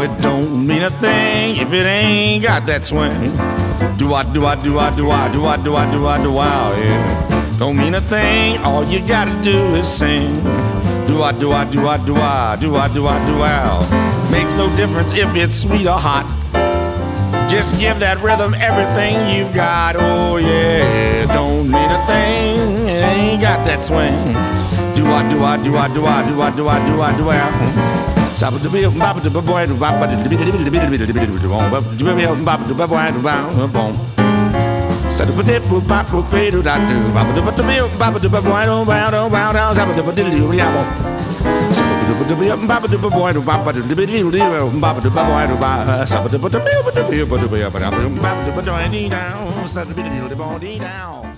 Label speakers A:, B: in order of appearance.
A: it don't mean a thing if it ain't got that swing. Do-I, do-I, do-I, do-I, do-I, do-I, do-I, do-I, yeah. Don't mean a thing, all you gotta do is sing. Do-I, do-I, do-I, do-I, do-I, do-I, do-I. Makes no difference if it's sweet or hot. Just give that rhythm everything you've got. Oh yeah, don't mean a thing, it ain't got that swing. Do-I, do-I, do-I, do-I, do-I, do-I, do-I, do-I. Down.